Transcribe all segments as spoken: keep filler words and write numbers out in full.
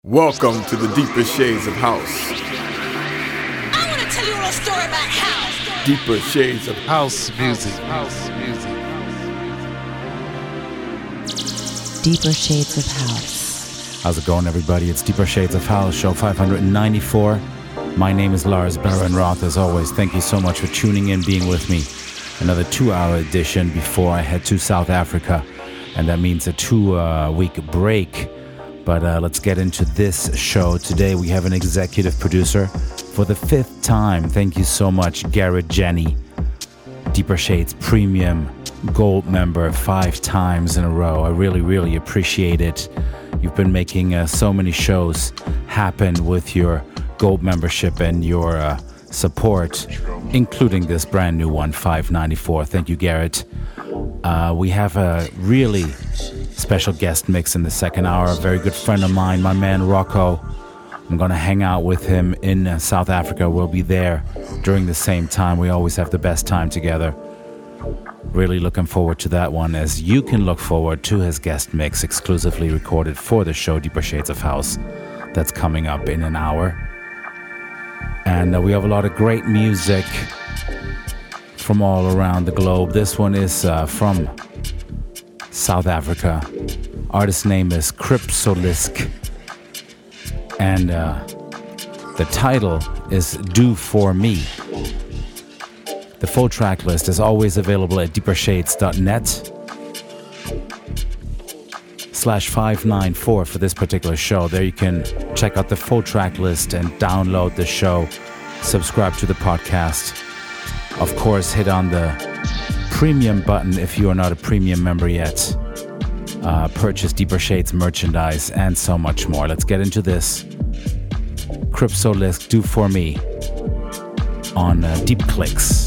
Welcome to the deeper shades of house. I want to tell you a little story about house. Deeper shades of House music. House music. Deeper Shades of House. How's it going, everybody? It's Deeper Shades of House, show five ninety-four. My name is Lars Baron-Roth, as always. Thank you so much for tuning in, being with me. Another two-hour edition before I head to South Africa, and that means a two-week uh, break. But uh, let's get into this show. Today we have an executive producer for the fifth time. Thank you so much, Garrett Jenny. Deeper Shades Premium Gold member five times in a row. I really, really appreciate it. You've been making uh, so many shows happen with your Gold membership and your uh, support, including this brand new one, five ninety-four. Thank you, Garrett. Uh, we have a really special guest mix in the second hour. A very good friend of mine, my man Rocco. I'm going to hang out with him in uh, South Africa. We'll be there during the same time. We always have the best time together. Really looking forward to that one, as you can look forward to his guest mix exclusively recorded for the show Deeper Shades of House. That's coming up in an hour. And uh, we have a lot of great music from all around the globe. This one is uh, from South Africa. Artist name is Kripsolisk, and uh, the title is Do For Me. The full track list is always available at deepershades.net slash 594 for this particular show. There you can check out the full track list and download the show, subscribe to the podcast. Of course, hit on the premium button if you are not a premium member yet. Uh, purchase Deeper Shades merchandise and so much more. Let's get into this. Kripsolisk, Do For Me on uh, Deep Clicks.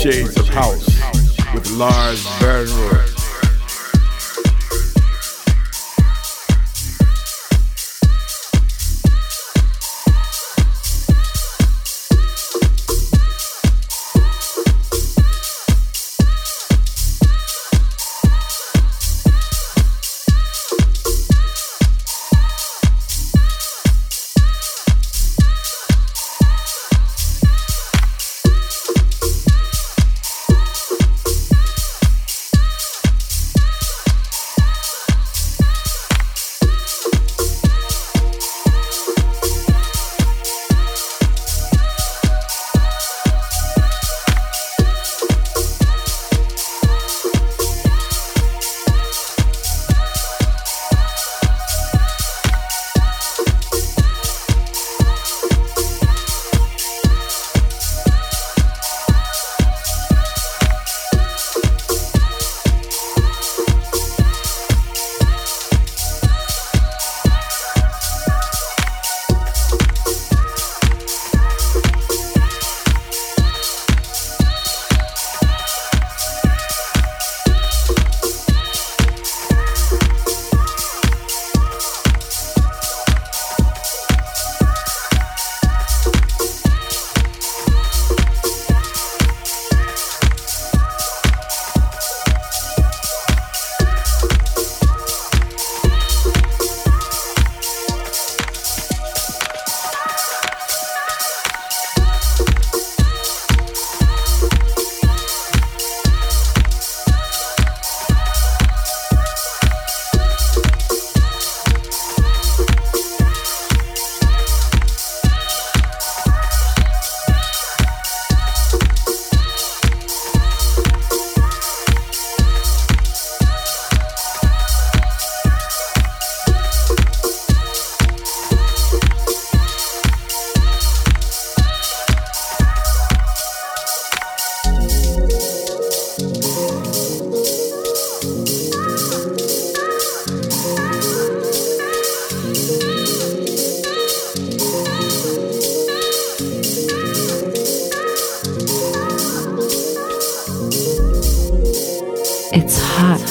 Shades of House with Lars Bernroth. It's hot.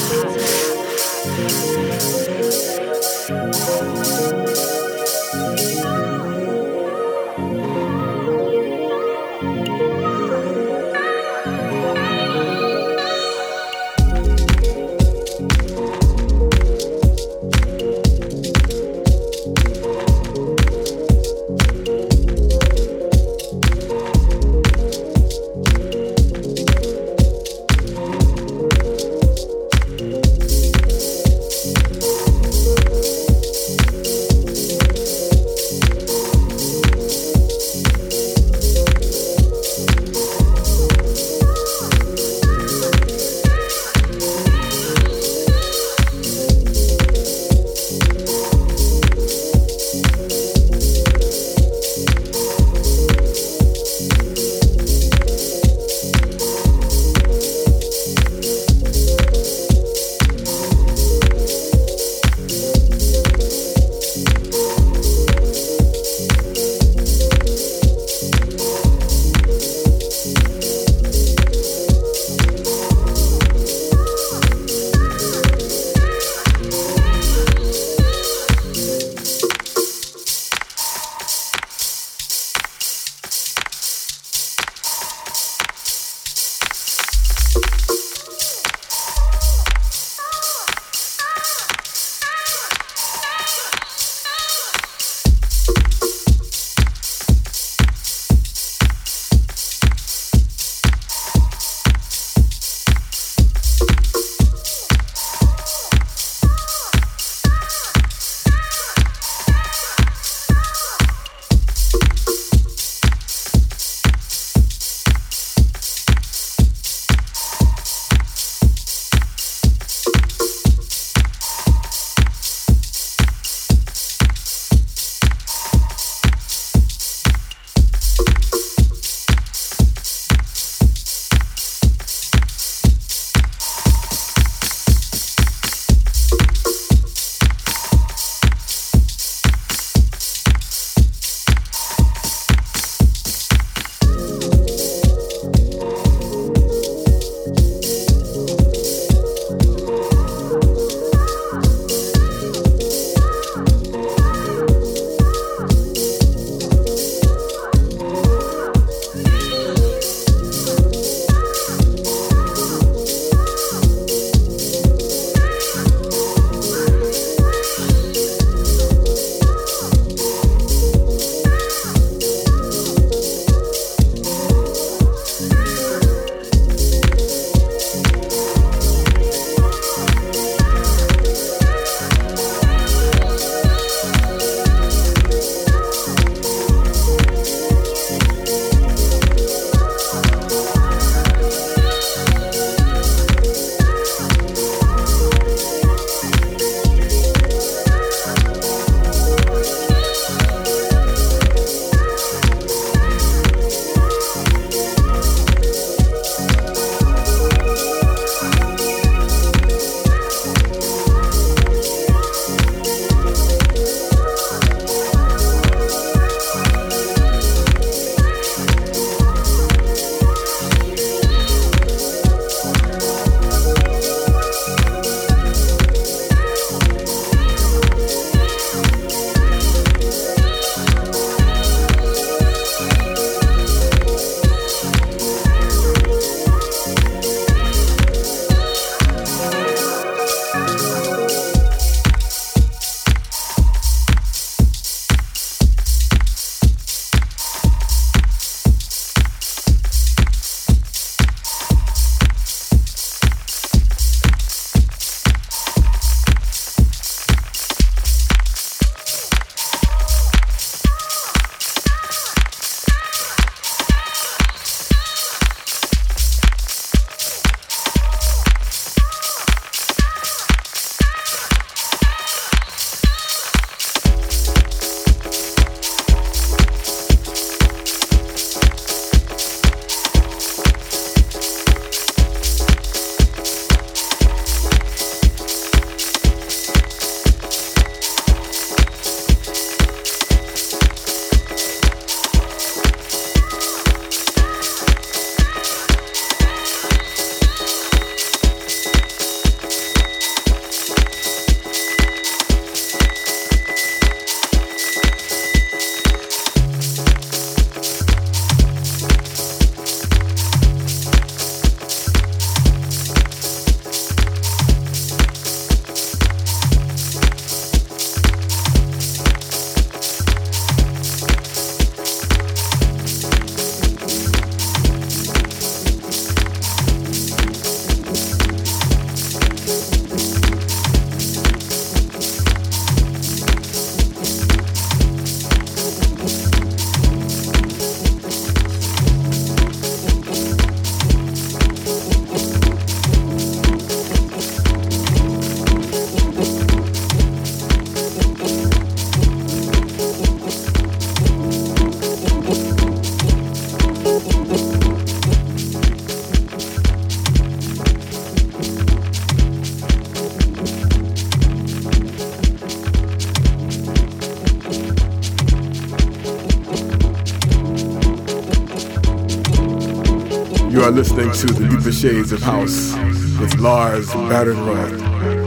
are listening to The Deeper Shades of House with Lars Barenroth.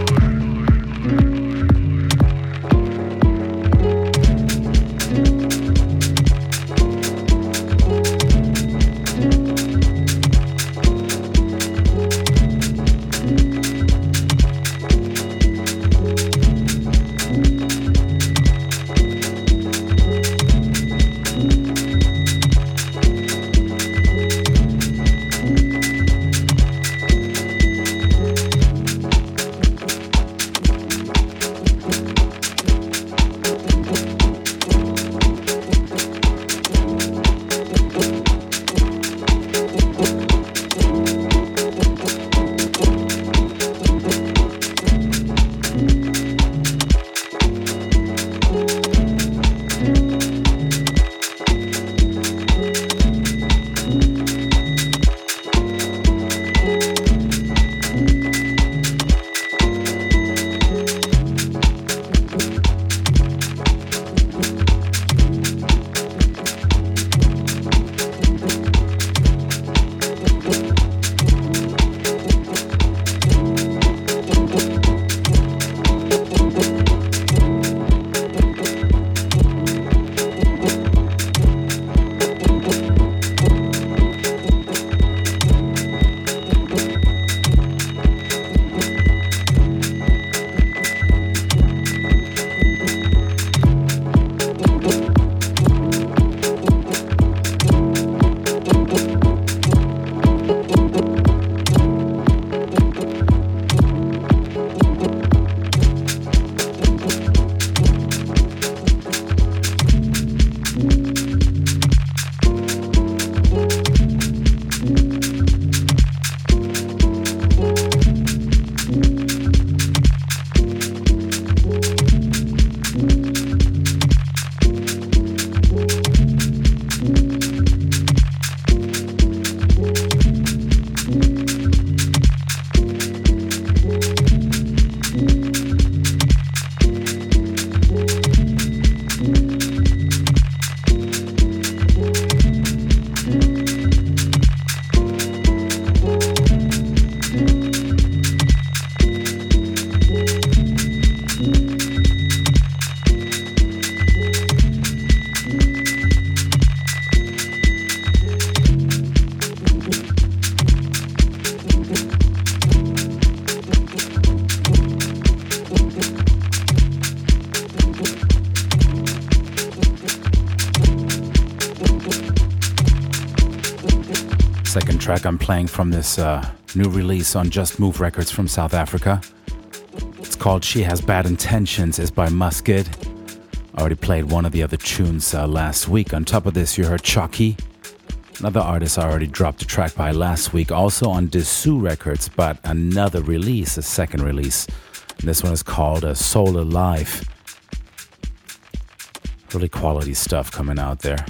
Second track I'm playing from this uh, new release on Just Move Records from South Africa. It's called She Has Bad Intentions. It's by Muskid. I already played one of the other tunes uh, last week. On top of this, you heard Chucky, another artist I already dropped a track by last week, also on Dessous Records, but another release, a second release. And this one is called uh, Soul Alive. Really quality stuff coming out there.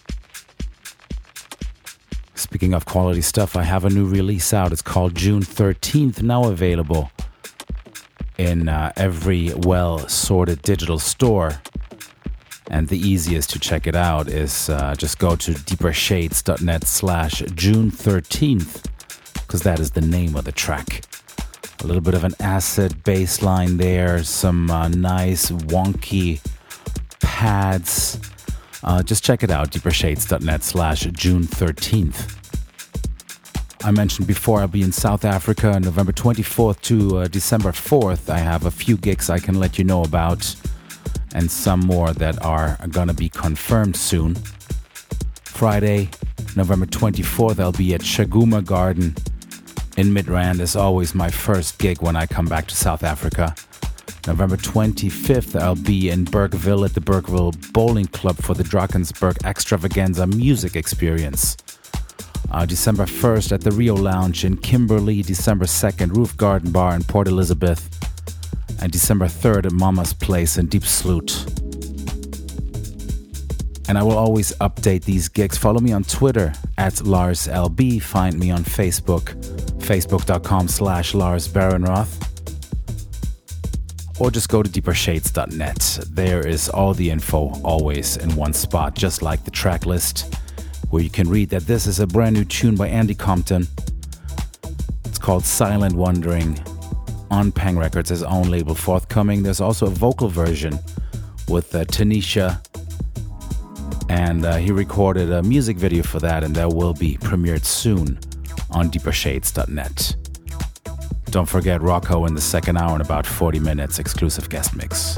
Speaking of quality stuff, I have a new release out. It's called June thirteenth, now available in uh, every well-sorted digital store. And the easiest to check it out is uh, just go to deepershades.net slash June thirteenth, because that is the name of the track. A little bit of an acid bass line there, some uh, nice wonky pads. Uh, just check it out, deepershades.net slash June thirteenth. I mentioned before I'll be in South Africa November twenty-fourth to uh, December fourth. I have a few gigs I can let you know about, and some more that are going to be confirmed soon. Friday, November twenty-fourth, I'll be at Shaguma Garden in Midrand. As always, my first gig when I come back to South Africa. November twenty-fifth, I'll be in Bergville at the Bergville Bowling Club for the Drakensberg Extravaganza Music Experience. Uh, December first at the Rio Lounge in Kimberley. December second, Roof Garden Bar in Port Elizabeth. And December third at Mama's Place in Deep Sloot. And I will always update these gigs. Follow me on Twitter at Lars L B. Find me on Facebook, facebook.com slash Lars Barenroth. Or just go to deeper shades dot net. There is all the info always in one spot, just like the track list. where you can read that this is a brand new tune by Andy Compton. It's called Silent Wandering on Pang Records, his own label, forthcoming. There's also a vocal version with uh, Tanisha, and uh, he recorded a music video for that, and that will be premiered soon on deeper shades dot net. Don't forget Rocco in the second hour in about forty minutes, exclusive guest mix.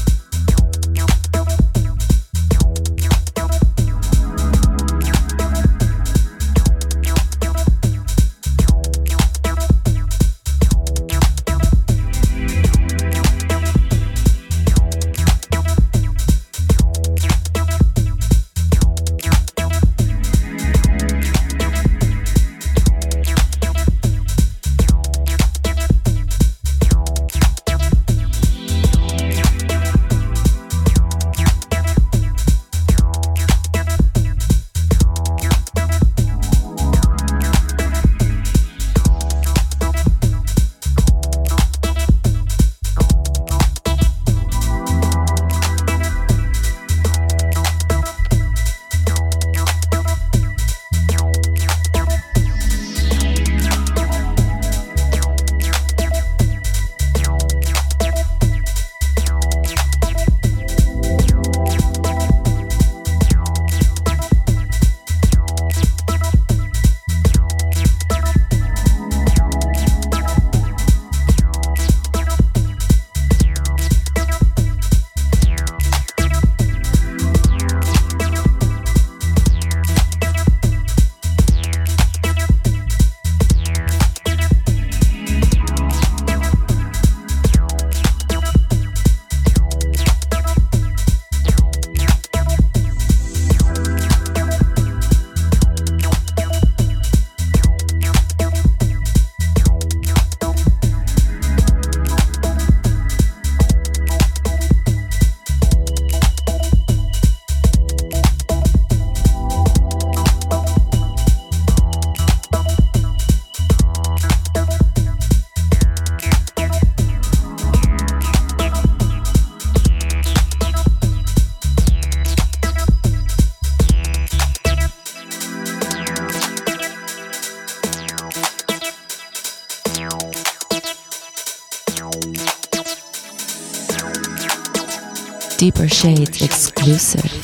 Deeper Shades exclusive.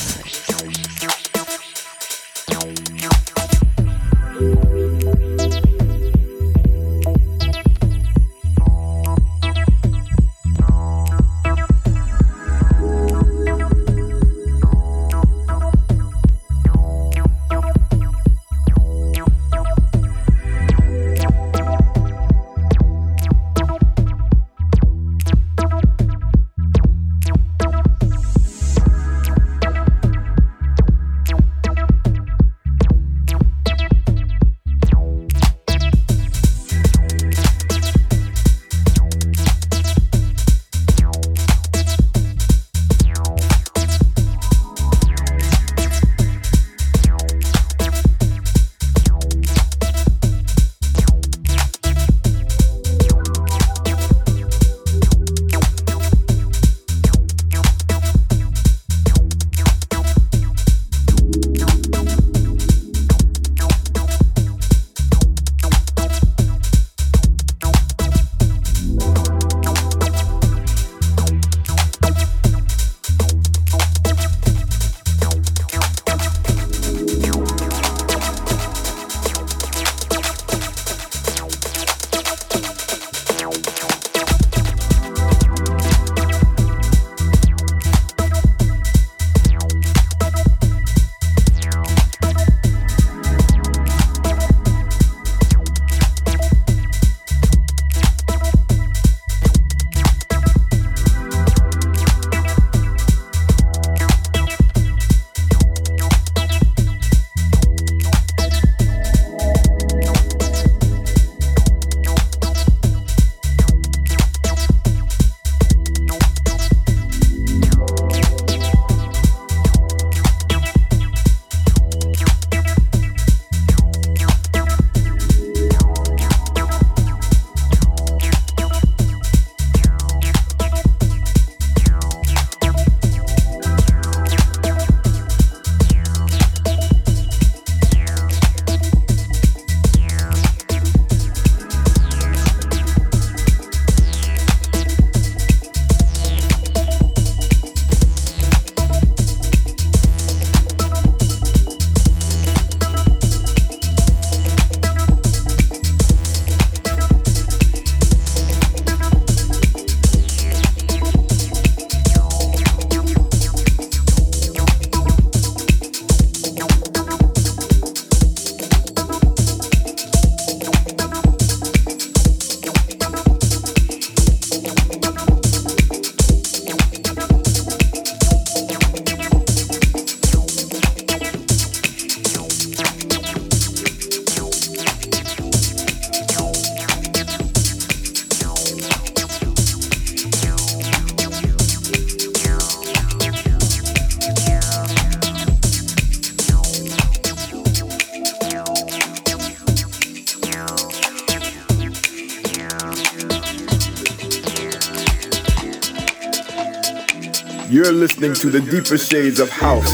You're listening to the deeper shades of house.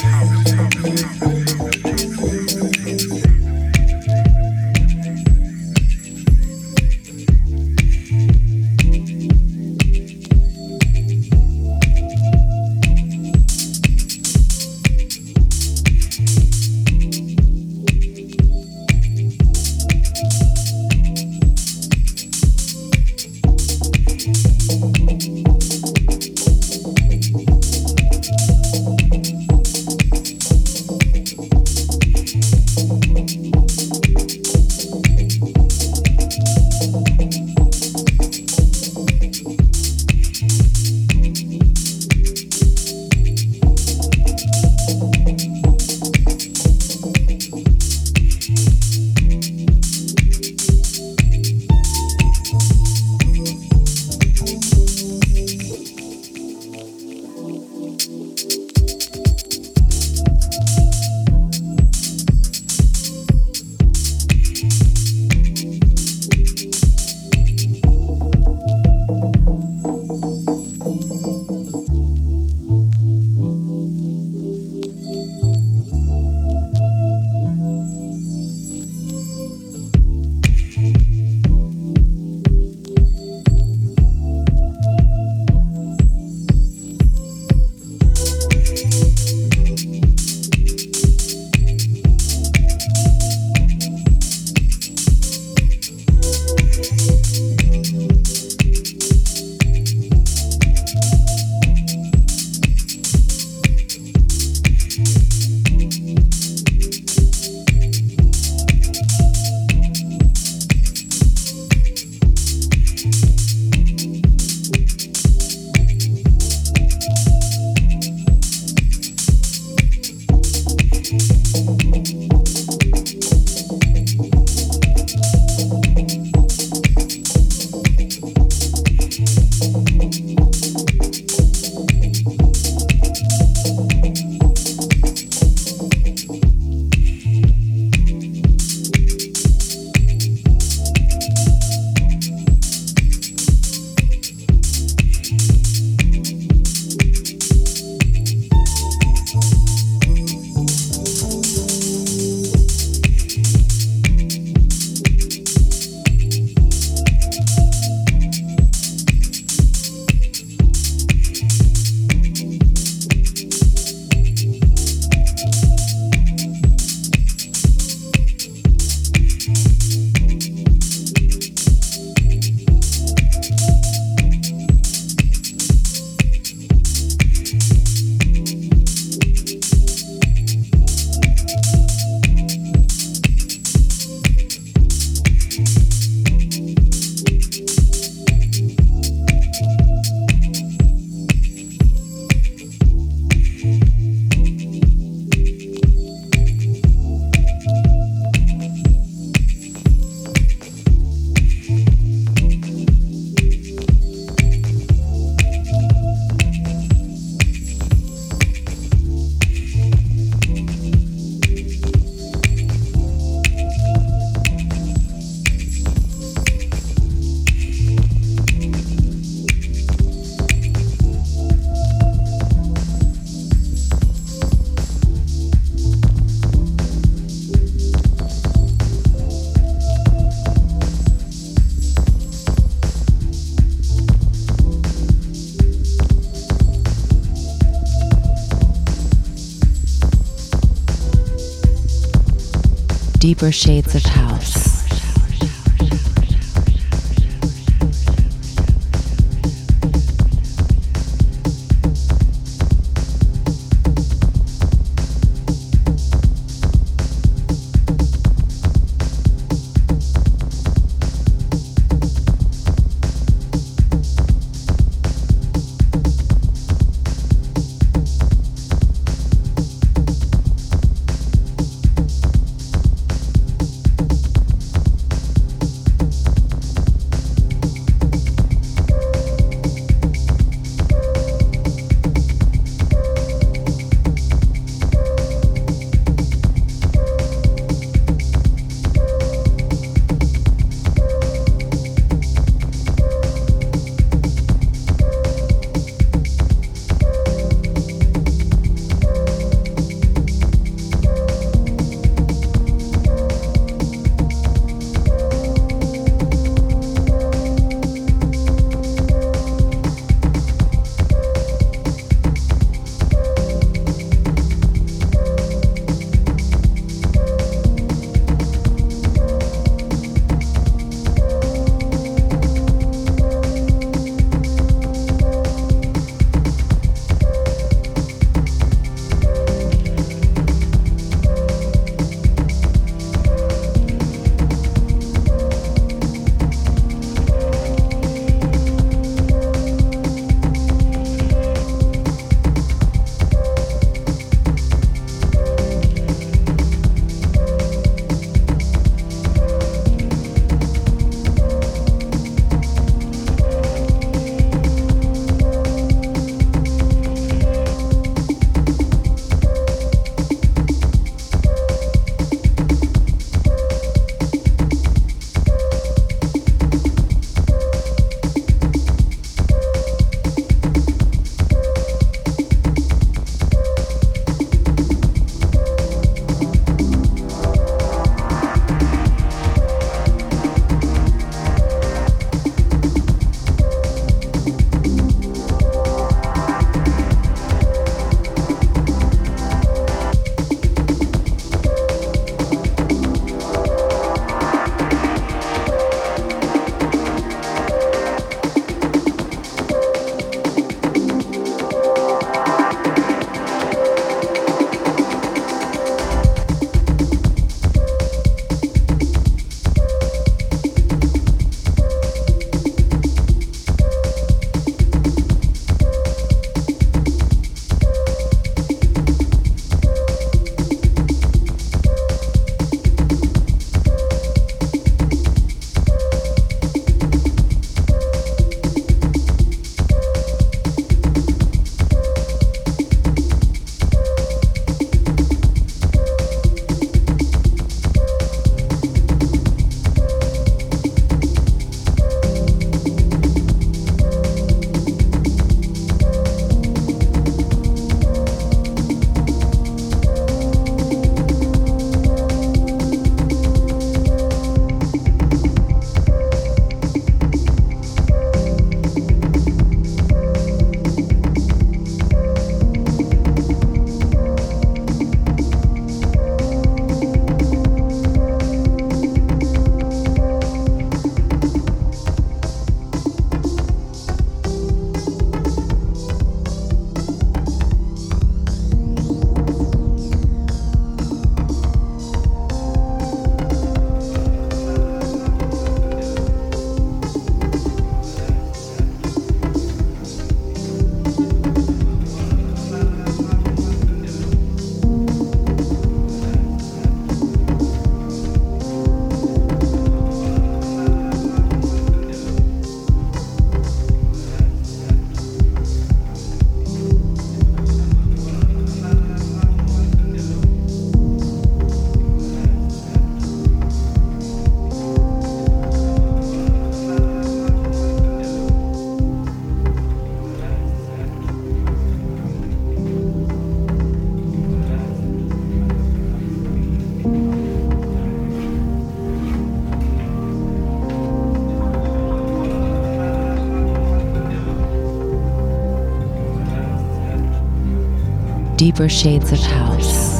Deeper Shades of House. Deeper Shades of House.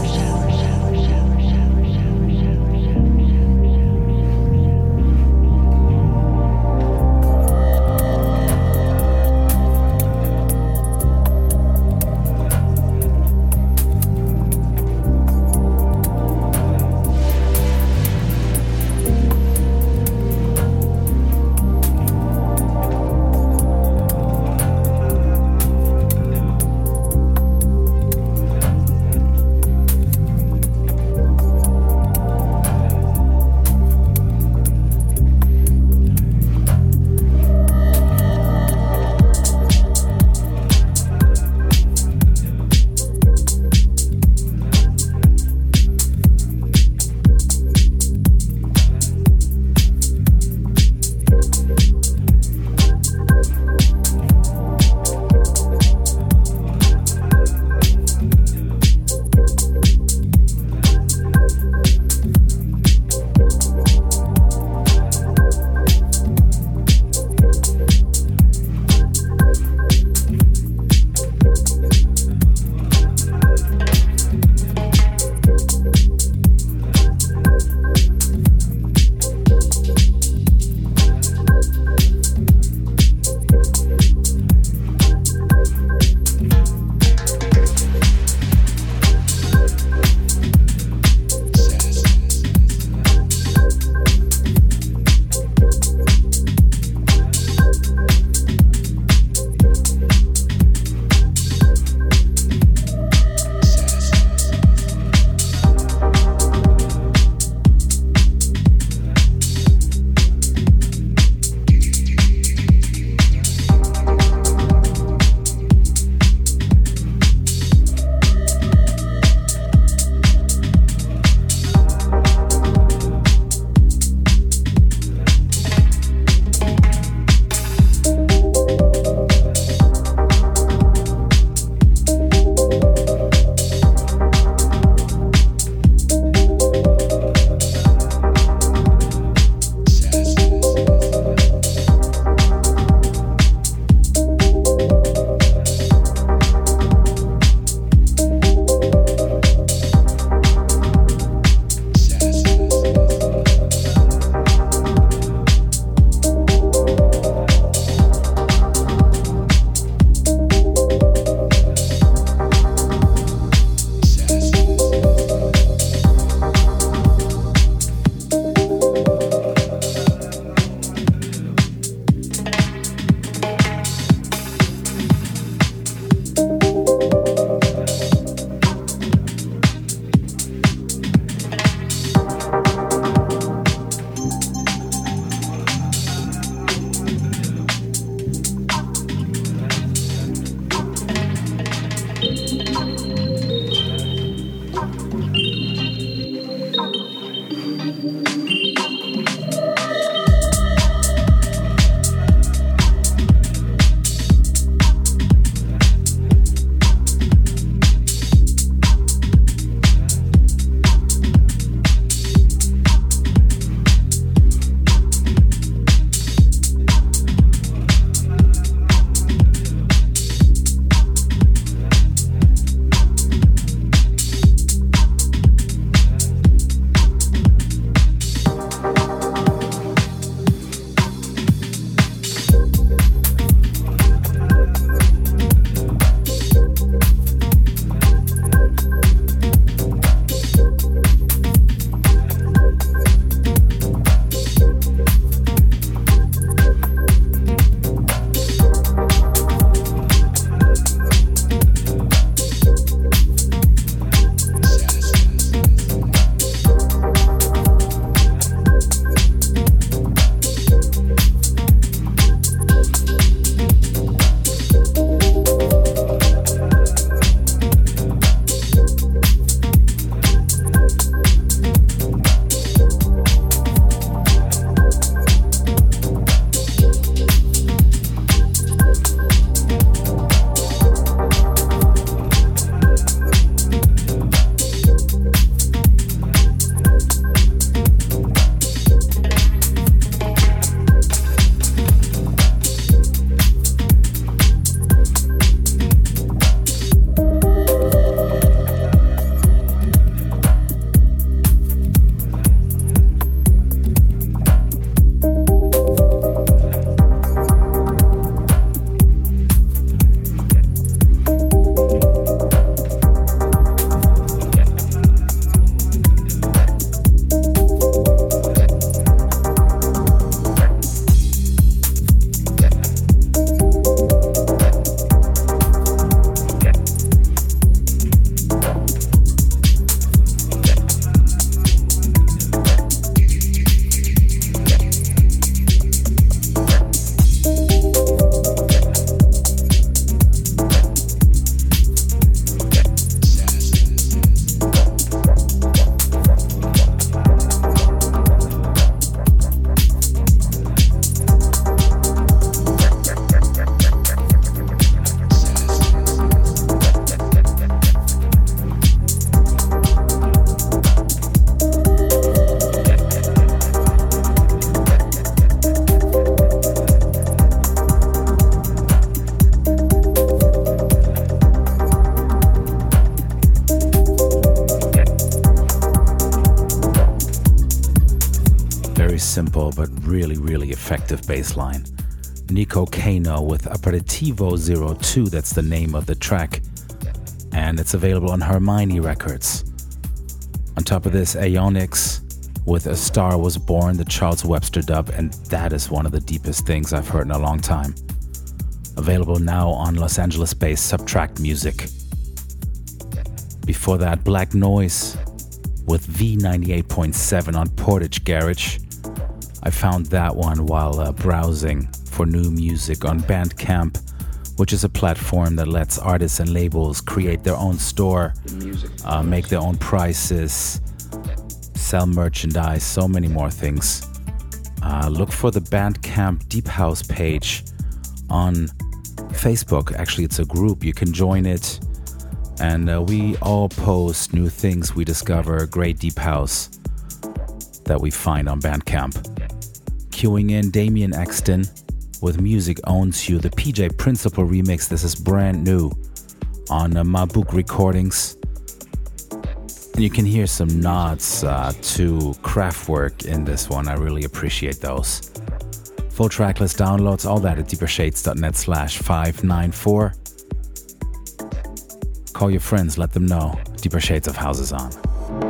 simple but really, really effective bass line. Nico Kano with Aperitivo zero two, that's the name of the track, and it's available on Hermione Records. On top of this, Aeonics with A Star Was Born, the Charles Webster dub, and that is one of the deepest things I've heard in a long time. Available now on Los Angeles-based Subtract Music. Before that, Black Noise with V ninety-eight point seven on Portage Garage. I found that one while uh, browsing for new music on Bandcamp, which is a platform that lets artists and labels create their own store, uh, make their own prices, sell merchandise, so many more things. Uh, look for the Bandcamp Deep House page on Facebook. Actually, it's a group. You can join it. And uh, we all post new things we discover, great deep house that we find on Bandcamp. Queuing in Damien Exton with Music Owns You, the P J Principal remix. This is brand new on uh, Mabuk Recordings. And you can hear some nods uh, to Kraftwerk in this one. I really appreciate those. Full tracklist downloads, all that at deepershades.net slash 594. Call your friends, let them know Deeper Shades of House is on.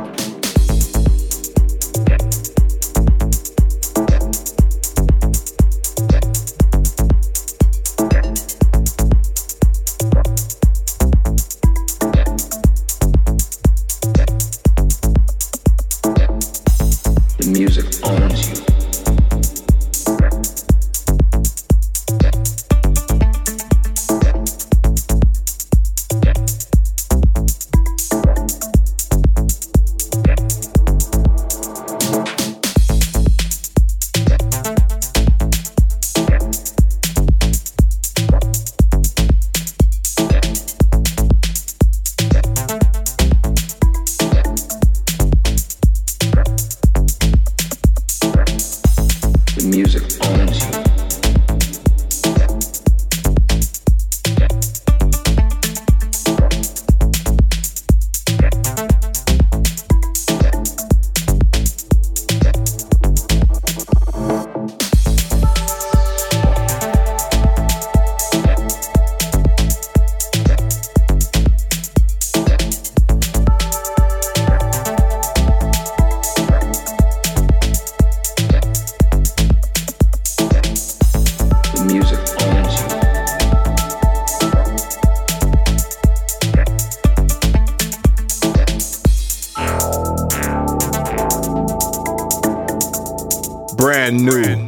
Brand new.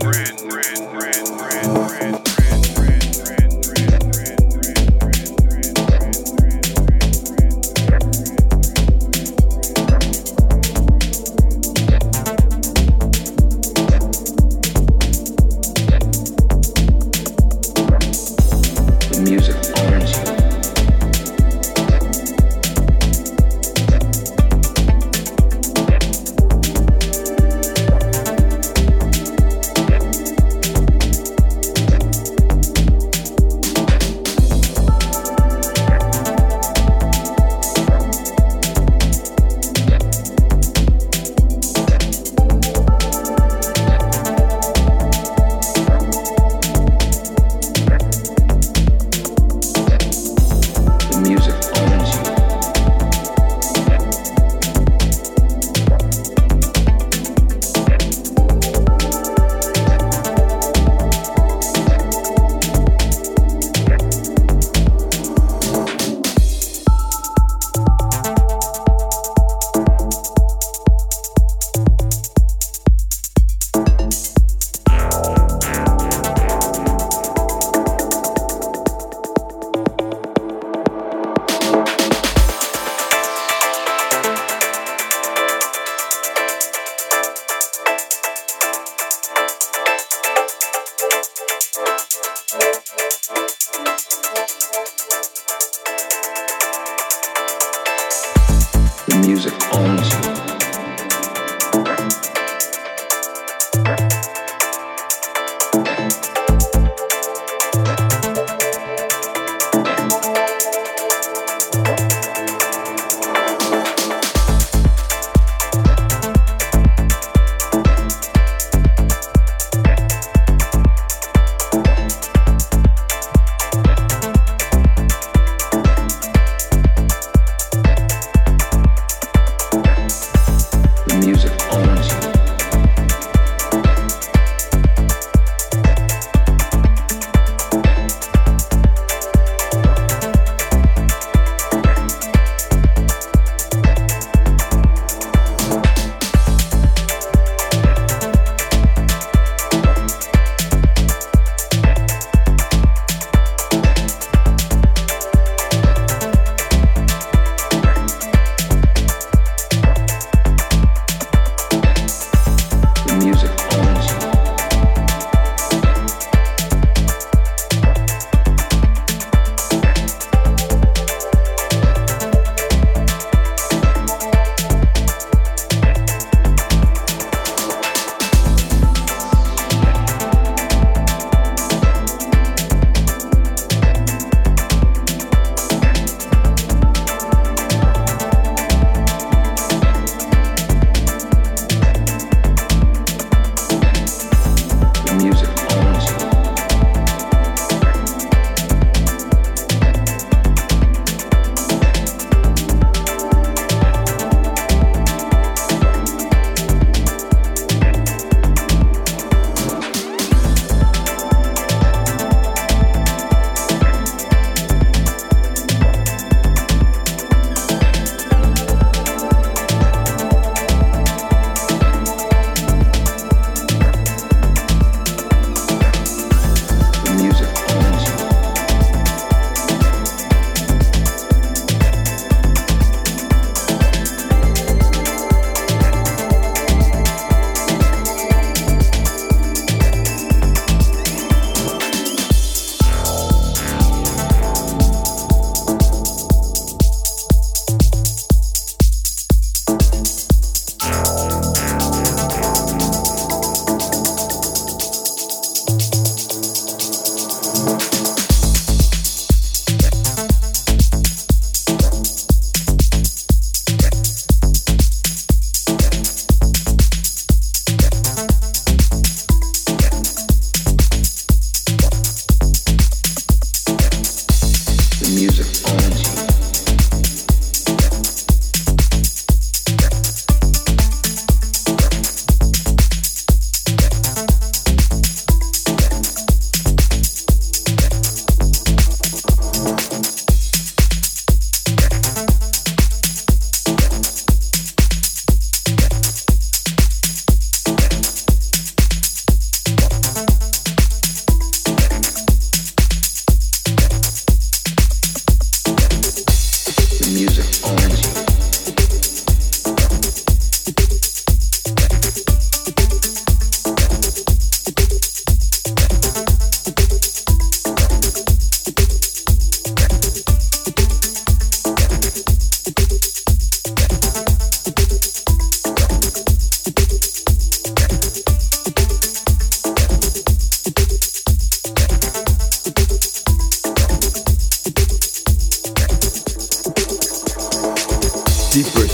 music owns you.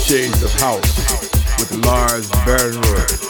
Shades of House with Lars Barenroth.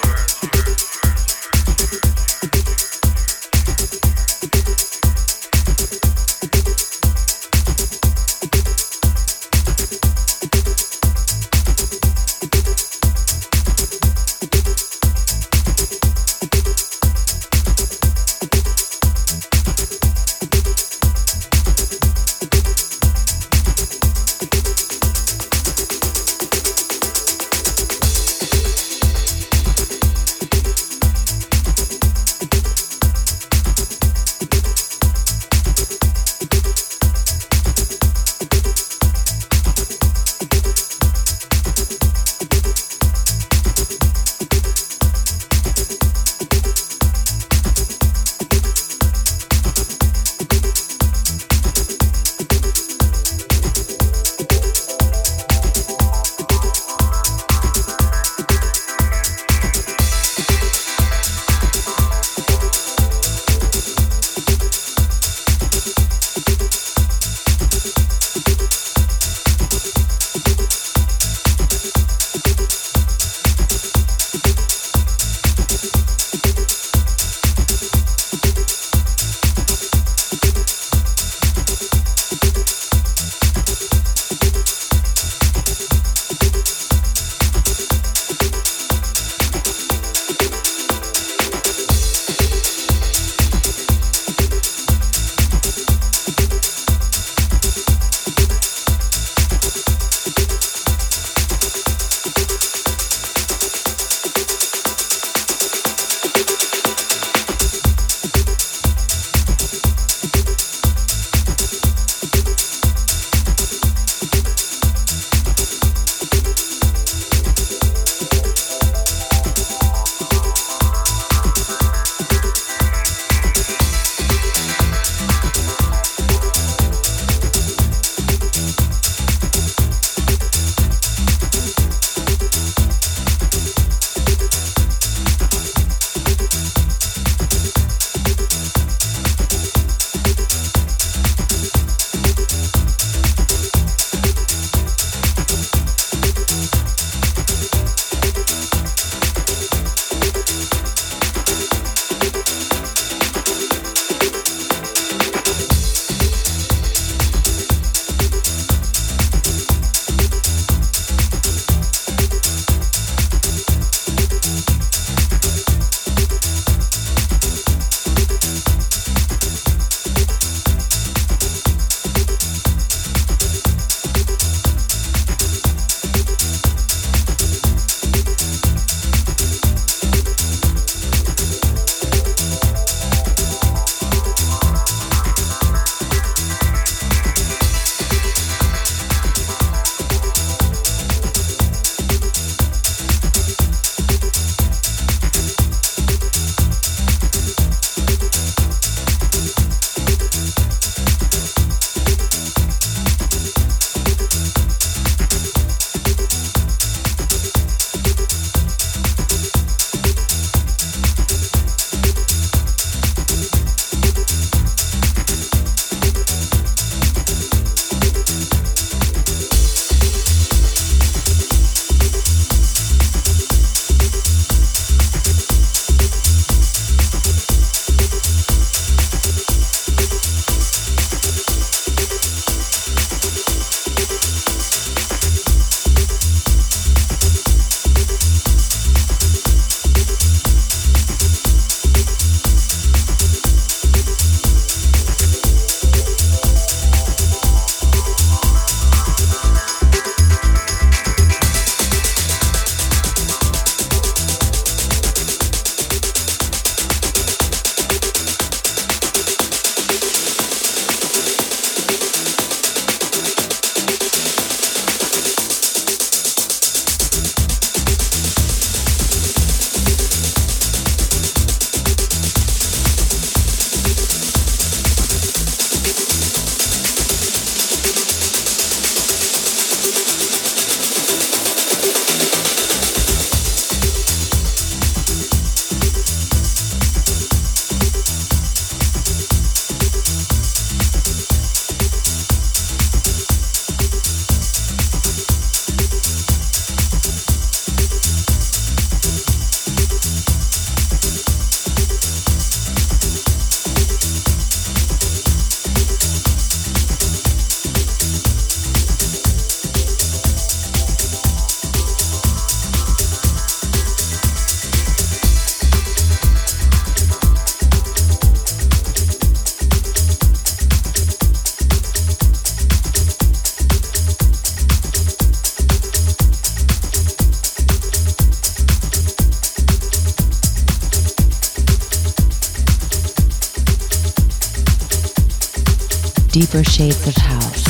Deeper Shades of House.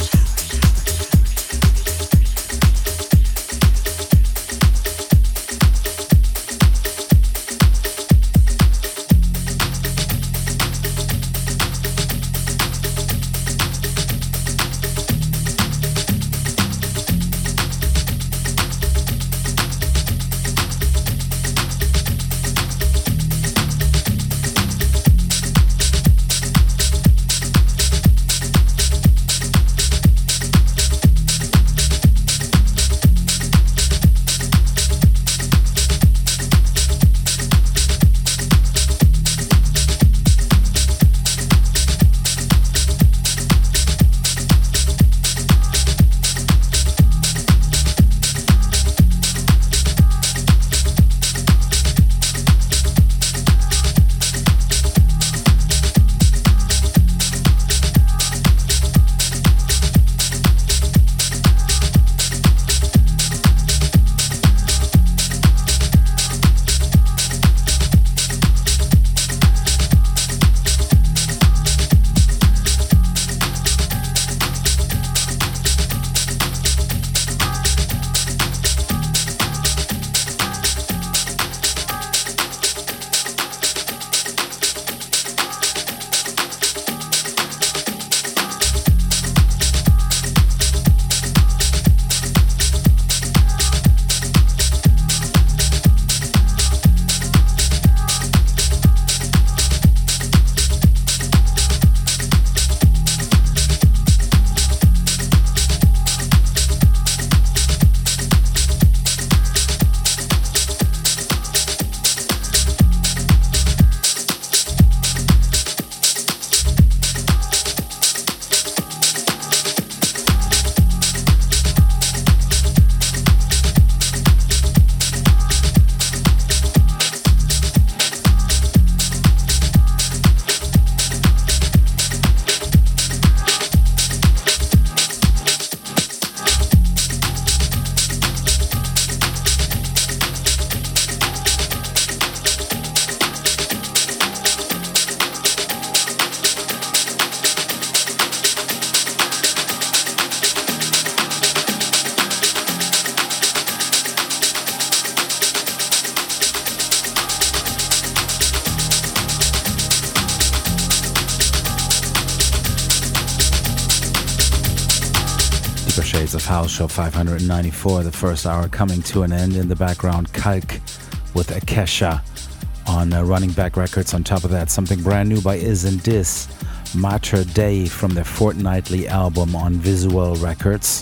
Shades of House, show five hundred ninety-four, the first hour coming to an end. In the background, Kalk with Akesha on uh, Running Back Records. On top of that, something brand new by Is and Dis, Mater Dei from their fortnightly album on Visual Records.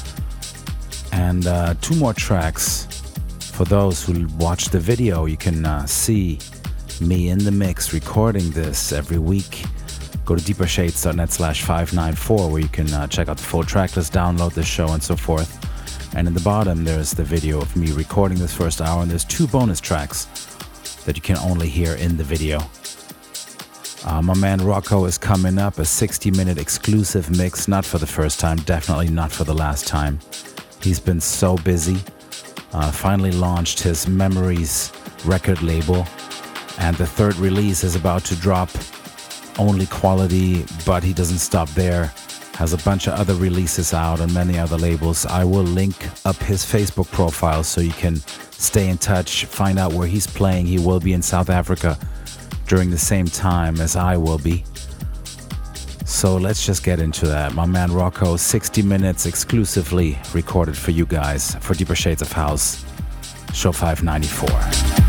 And uh, two more tracks. For those who watch the video, you can uh, see me in the mix recording this every week. Go to deepershades.net slash 594 where you can uh, check out the full track list, download this show, and so forth. And in the bottom, there's the video of me recording this first hour, and there's two bonus tracks that you can only hear in the video. Uh, my man Rocco is coming up, a sixty-minute exclusive mix, not for the first time, definitely not for the last time. He's been so busy. Uh, finally launched his Memories record label, and the third release is about to drop. Only quality, but he doesn't stop there. Has a bunch of other releases out on many other labels. I will link up his Facebook profile so you can stay in touch, find out where he's playing. He will be in South Africa during the same time as I will be. So let's just get into that. My man Rocco, sixty minutes exclusively recorded for you guys for Deeper Shades of House, show five ninety-four.